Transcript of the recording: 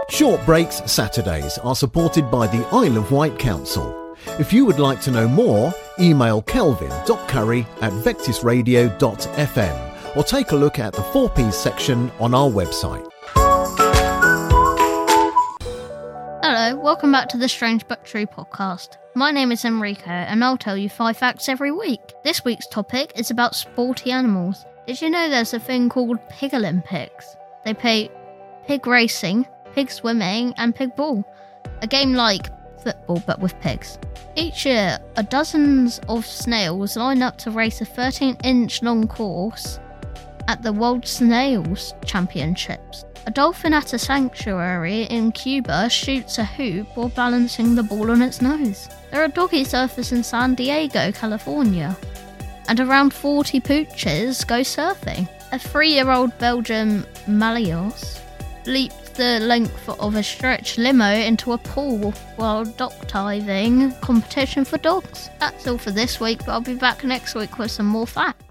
Short Breaks Saturdays are supported by the Isle of Wight Council. If you would like to know more, email kelvin.curry@vectisradio.fm or take a look at the 4Ps section on our website. Hello, welcome back to the Strange But True podcast. My name is Enrico and I'll tell you 5 facts every week. This week's topic is about sporty animals. Did you know there's a thing called Pig Olympics? They play pig racing, pig swimming and pig ball. A game like football but with pigs. Each year, dozens of snails line up to race a 13-inch long course at the World Snails Championships. A dolphin at a sanctuary in Cuba shoots a hoop while balancing the ball on its nose. There are doggy surfers in San Diego, California. And around 40 pooches go surfing. A 3-year-old Belgian Malios leaped the length of a stretch limo into a pool while dock diving competition for dogs. That's all for this week, but I'll be back next week with some more facts.